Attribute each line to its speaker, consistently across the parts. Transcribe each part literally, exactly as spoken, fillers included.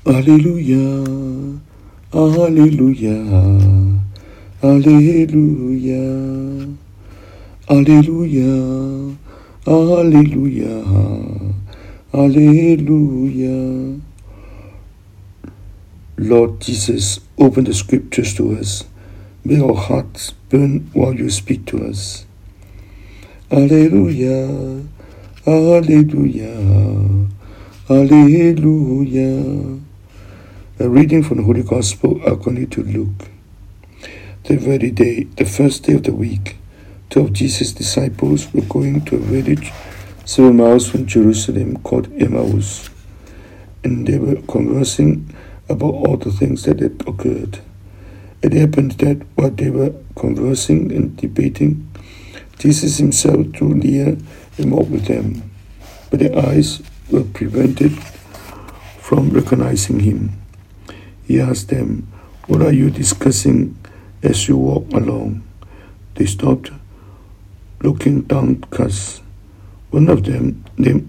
Speaker 1: Alleluia, Alleluia, Alleluia, Alleluia, Alleluia, Alleluia. Lord Jesus, open the scriptures to us. May our hearts burn while you speak to us. Alleluia, Alleluia, Alleluia. A reading from the Holy Gospel according to Luke. The very day, the first day of the week, two of Jesus' disciples were going to a village several miles from Jerusalem called Emmaus, and they were conversing about all the things that had occurred. It happened that while they were conversing and debating, Jesus himself drew near and walked with them, but their eyes were prevented from recognizing him. He asked them, "What are you discussing as you walk along?" They stopped, looking downcast. One of them, named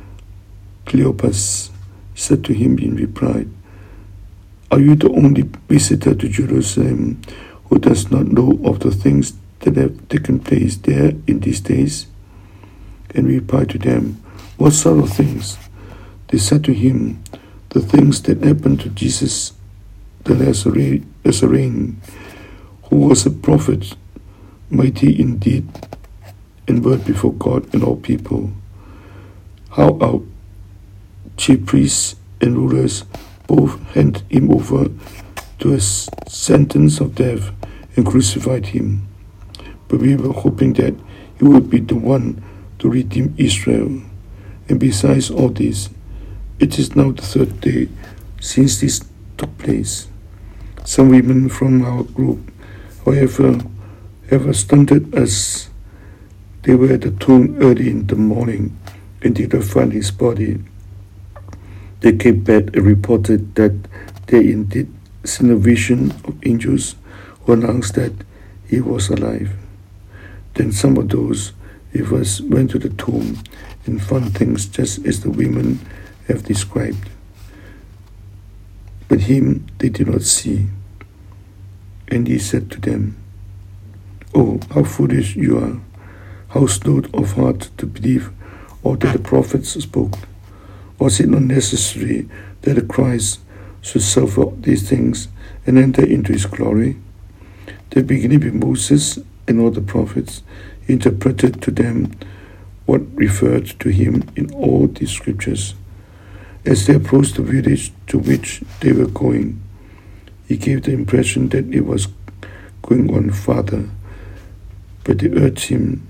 Speaker 1: Cleopas, said to him in reply, "Are you the only visitor to Jerusalem who does not know of the things that have taken place there in these days?" And he replied to them, "What sort of things?" They said to him, "The things that happened to Jesus the Nazarene, who was a prophet, mighty in deed and word before God and all people. How our chief priests and rulers both handed him over to a sentence of death and crucified him. But we were hoping that he would be the one to redeem Israel. And besides all this, it is now the third day since this took place. Some women from our group, however, have astounded us. They were at the tomb early in the morning and did not find his body. They came back and reported that they indeed seen a vision of angels who announced that he was alive. Then some of those with us went to the tomb and found things just as the women have described. But him they did not see. And he said to them, "Oh, how foolish you are, how slow of heart to believe all that the prophets spoke. Was it not necessary that the Christ should suffer these things and enter into his glory?" The beginning with Moses and all the prophets interpreted to them what referred to him in all the scriptures. As they approached the village to which they were going, he gave the impression that it was going on farther, but they urged him,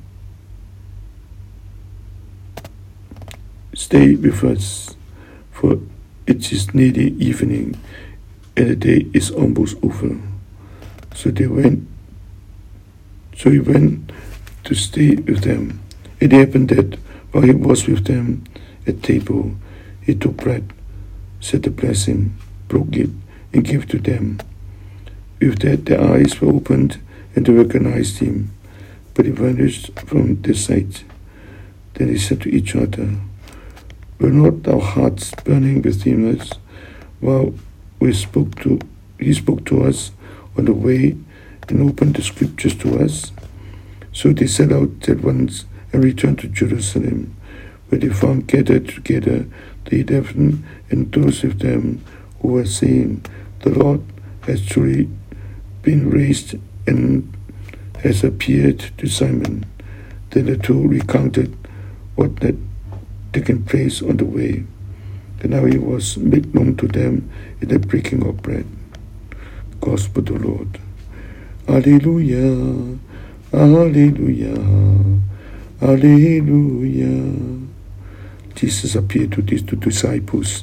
Speaker 1: "Stay with us, for it is nearly evening, and the day is almost over." So they went. So he went to stay with them. It happened that while he was with them at table, he took bread, said a blessing, broke it, and gave to them. With that, their eyes were opened, and they recognized him, but he vanished from their sight. Then they said to each other, "Were not our hearts burning within us while we spoke to he spoke to us on the way and opened the scriptures to us?" So they set out at once and returned to Jerusalem, where they found gathered together the eleven and those with them who were saying, "The Lord has truly been raised and has appeared to Simon." Then the two recounted what had taken place on the way, and how he was made known to them in the breaking of bread. Gospel of the Lord. Alleluia, Alleluia, Alleluia. Jesus appeared to these two disciples.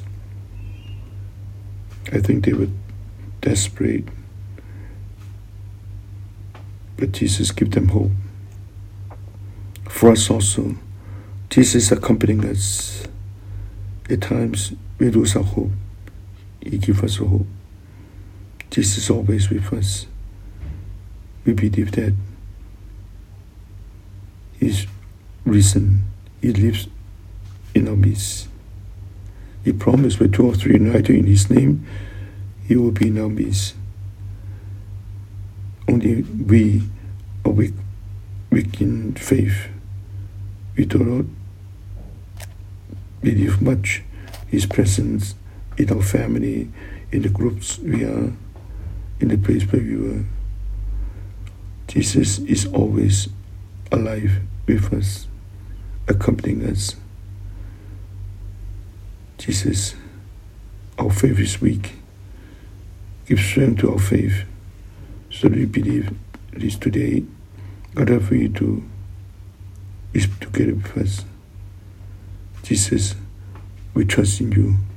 Speaker 1: I think they were desperate, but Jesus gave them hope. For us also, Jesus accompanying us. At times we lose our hope. He gives us a hope. Jesus is always with us. We believe that He's risen. He lives in our midst. He promised where two or three united in His name, He will be in our midst. Only we are weak, weak in faith. We do not believe much His presence in our family, in the groups we are, in the place where we were. Jesus is always alive with us, accompanying us. Jesus, our faith is weak. Give strength to our faith, so that we believe at least today, God help you to is together with us. Jesus, we trust in you.